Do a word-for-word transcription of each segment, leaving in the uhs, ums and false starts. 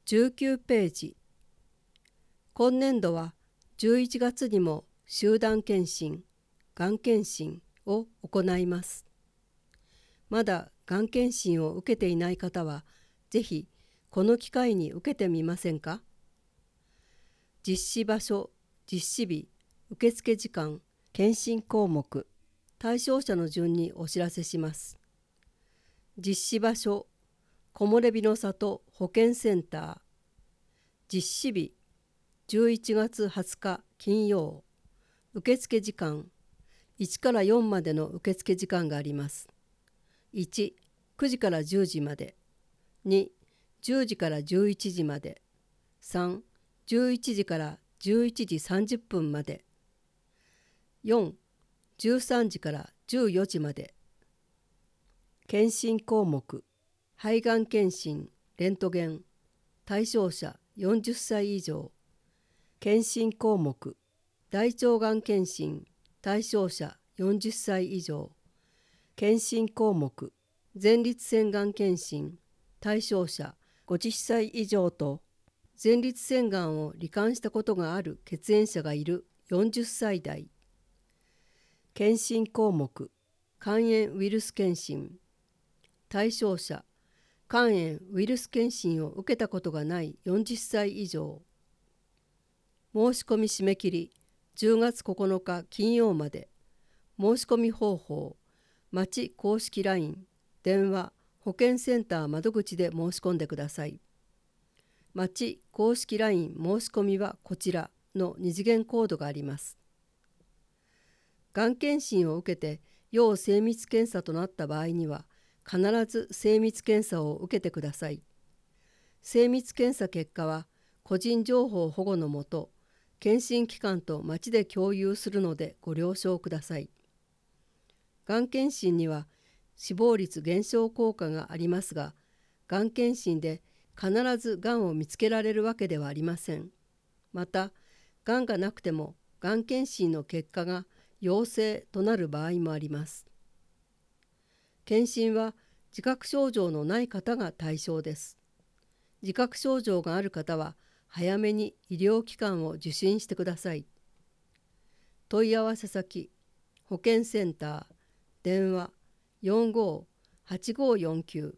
じゅうきゅうページ。今年度はじゅういちがつにも集団検診、がん検診を行います。まだがん検診を受けていない方は、ぜひこの機会に受けてみませんか。実施場所、実施日、受付時間、検診項目、対象者の順にお知らせします。実施場所、木漏れ日の里保健センター。実施日、じゅういちがつはつか金曜。受付時間、いちからよんまでの受付時間があります。いち、くじからじゅうじまで。に、じゅうじからじゅういちじまで。さん、じゅういちじからじゅういちじさんじゅっぷんまで。よん、じゅうさんじからじゅうよじまで。検診項目、肺がん検診、レントゲン、対象者よんじゅっさい以上。検診項目、大腸がん検診、対象者よんじゅっさい以上。検診項目、前立腺がん検診、対象者ごじゅっさい以上と、前立腺がんを罹患したことがある血縁者がいるよんじゅっさい代。検診項目、肝炎ウイルス検診、対象者肝炎ウイルス検診を受けたことがないよんじゅっさい以上。申し込み締め切りじゅうがつここのか金曜まで。申し込み方法、町公式 ライン、電話、保健センター窓口で申し込んでください。町公式 ライン 申し込みはこちらの二次元コードがあります。がん検診を受けて要精密検査となった場合には、必ず精密検査を受けてください。精密検査結果は個人情報保護のもと、検診機関と町で共有するのでご了承ください。がん検診には死亡率減少効果がありますが、がん検診で必ずがんを見つけられるわけではありません。また、がんがなくてもがん検診の結果が陽性となる場合もあります。検診は自覚症状のない方が対象です。自覚症状がある方は早めに医療機関を受診してください。問い合わせ先、保健センター、電話よんごーはちごーよんきゅう。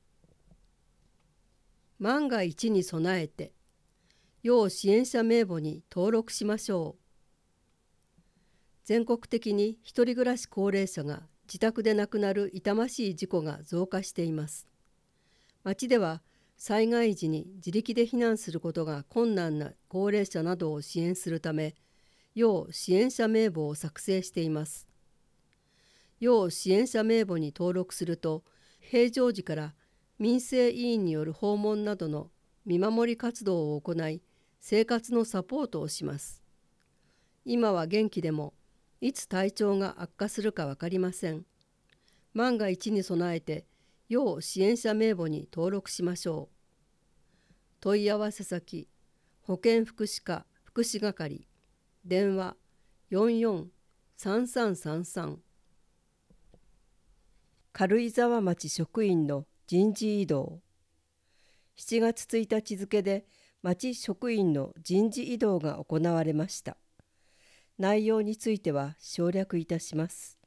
万が一に備えて、要支援者名簿に登録しましょう。全国的に一人暮らし高齢者が自宅で亡くなる痛ましい事故が増加しています。町では災害時に自力で避難することが困難な高齢者などを支援するため、要支援者名簿を作成しています。要支援者名簿に登録すると、平常時から民生委員による訪問などの見守り活動を行い、生活のサポートをします。今は元気でも、いつ体調が悪化するか分かりません。万が一に備えて、要支援者名簿に登録しましょう。問い合わせ先、保健福祉課福祉係、電話よんよんさんさんさんさん。軽井沢町職員の人事異動。しちがつついたち付で町職員の人事異動が行われました。内容については省略いたします。